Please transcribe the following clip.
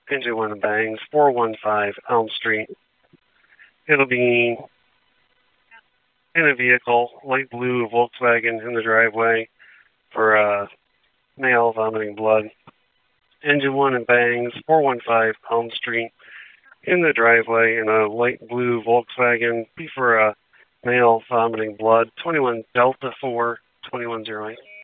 Engine 1 and Bangs, 415 Elm Street. It'll be in a vehicle, light blue Volkswagen in the driveway for male vomiting blood. Engine 1 and Bangs, 415 Elm Street. In the driveway in a light blue Volkswagen, be for male vomiting blood, 21 Delta 4, 2108.